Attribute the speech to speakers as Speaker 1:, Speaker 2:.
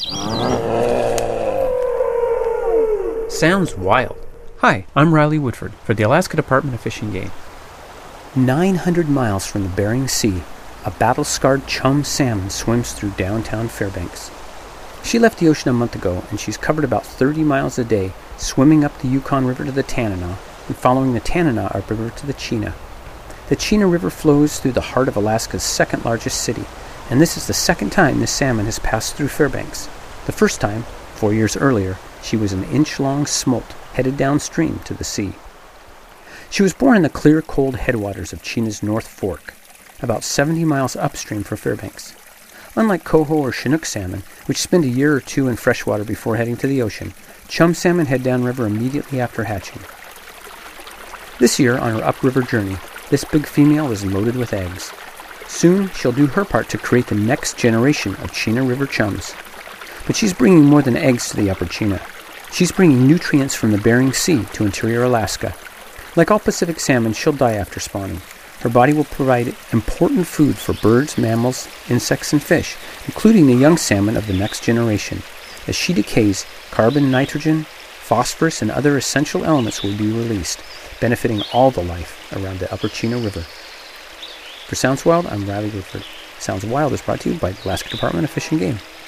Speaker 1: Sounds wild. Hi, I'm Riley Woodford for the Alaska Department of Fish and Game. 900 miles from the Bering Sea, a battle-scarred chum salmon swims through downtown Fairbanks. She left the ocean a month ago, and she's covered about 30 miles a day, swimming up the Yukon River to the Tanana, and following the Tanana upriver to the Chena. The Chena River flows through the heart of Alaska's second largest city, and this is the second time this salmon has passed through Fairbanks. The first time, 4 years earlier, she was an inch-long smolt headed downstream to the sea. She was born in the clear, cold headwaters of Chena's North Fork, about 70 miles upstream from Fairbanks. Unlike coho or Chinook salmon, which spend a year or two in freshwater before heading to the ocean, chum salmon head downriver immediately after hatching. This year, on her upriver journey, this big female is loaded with eggs. Soon, she'll do her part to create the next generation of Chena River chums. But she's bringing more than eggs to the upper Chena. She's bringing nutrients from the Bering Sea to interior Alaska. Like all Pacific salmon, she'll die after spawning. Her body will provide important food for birds, mammals, insects, and fish, including the young salmon of the next generation. As she decays, carbon, nitrogen, phosphorus, and other essential elements will be released, benefiting all the life around the upper Chena River. For Sounds Wild, I'm Riley Woodford. Sounds Wild is brought to you by the Alaska Department of Fish and Game.